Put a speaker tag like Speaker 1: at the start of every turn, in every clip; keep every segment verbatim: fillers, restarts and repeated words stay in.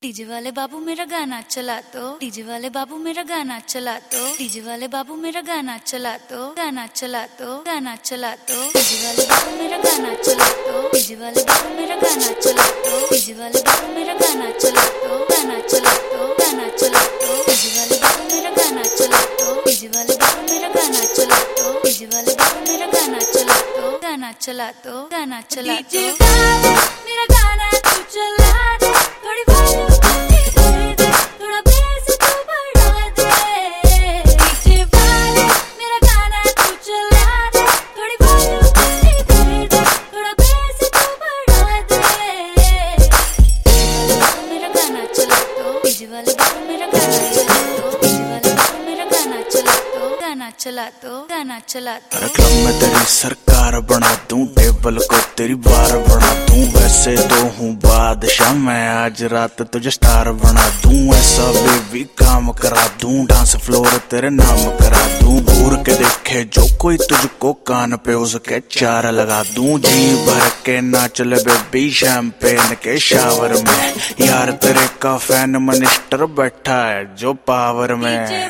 Speaker 1: DJ वाले बाबू मेरा गाना चला तो, डीजे वाले बाबू मेरा गाना चला तो, डीजे वाले बाबू मेरा गाना चला तो, गाना चला तो, गाना चला तो, डीजे वाले बाबू मेरा गाना चला तो, डीजे वाले बाबू मेरा गाना चला तो, डीजे वाले बाबू मेरा गाना चला तो, गाना चला तो, गाना चला तो, डीजे वाले बाबू मेरा गाना चला तो, डीजे वाले बाबू मेरा गाना चला तो, डीजे वाले बाबू मेरा गाना चला तो, गाना चला तो, गाना चला तो, मेरा गाना तू चला दे, थोड़ी वॉल्यूम दे दे, थोड़ा बेस तू बढ़ा दे, डीजे वाले मेरा गाना तू चला दे, थोड़ी वॉल्यूम दे दे, थोड़ा बेस तू बढ़ा दे, मेरा गाना चला तो, डीजे वाले बाबू मेरा गाना चला तो, डीजे वाले बाबू मेरा गाना चला तो, गाना चला तो, गाना चला तो,
Speaker 2: क्लब में तेरी सरकार बना दूं, टेबल को तेरी बार बना दूं, वैसे तो हूँ बादशाह मैं, आज रात तुझे स्टार बना दूं, ऐसा बेबी काम करा दूं, डांस फ्लोर तेरे नाम करा दूं, घूर के देखे जो कोई तुझको कान पे उसके चार लगा दूं, जी भर के नाच ले बेबी शैंपेन के शावर में, यार तेरे का फैन मिनिस्टर बैठा है जो पावर में।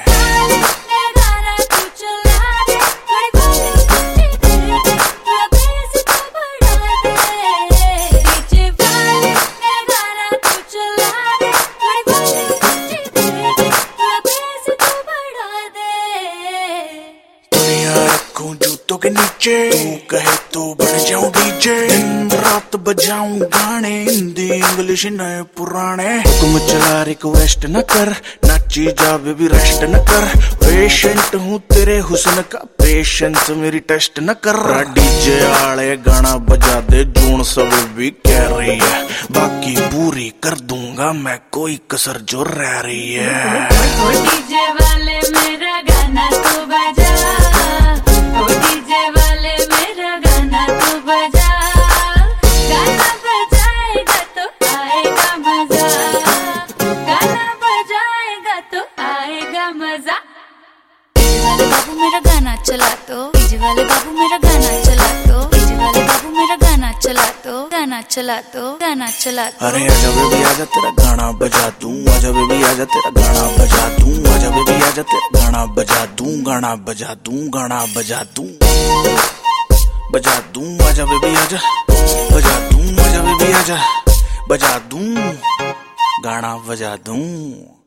Speaker 2: जूतों के नीचे तू कहे तो बन जाऊं डीजे, दिन रात बजाऊं गाने, हिंदी इंग्लिश नए पुराने, हुक्म चला रिक्वेस्ट न कर, नाची जा बेबी रेस्ट न कर, पेशेंट हूँ तेरे हुस्न का, पेशेंस मेरी टेस्ट न कर, डीजे आले गाना बजा दे, जून सब भी कह रही है, बाकी पूरी कर दूंगा मैं कोई कसर जो रह रही है।
Speaker 1: डीजे वाले मेरा गाना तू बजा, ओ डीजे वाले मेरा गाना तू बजा, गाना बजाएगा तो आएगा मजा, गाना बजाएगा तो आएगा मजा, डीजे वाले बाबू मेरा गाना चला तो, डीजे वाले बाबू मेरा गाना चला तो, डीजे वाले बाबू मेरा गाना चला तो, गाना चला तो, गाना चला तो,
Speaker 2: अरे आजा बेबी आजा तेरा गाना बजा दूं, आजा बेबी आजा तेरा गाना बजा दूं, आजा बेबी आजा तेरा गाना बजा दूं, गाना बजा दूं, गाना बजा दूं, बजा दूं, आजा बेबी आजा, बजा दूं, आजा बेबी आजा, बजा दूं, गाना बजा दूं।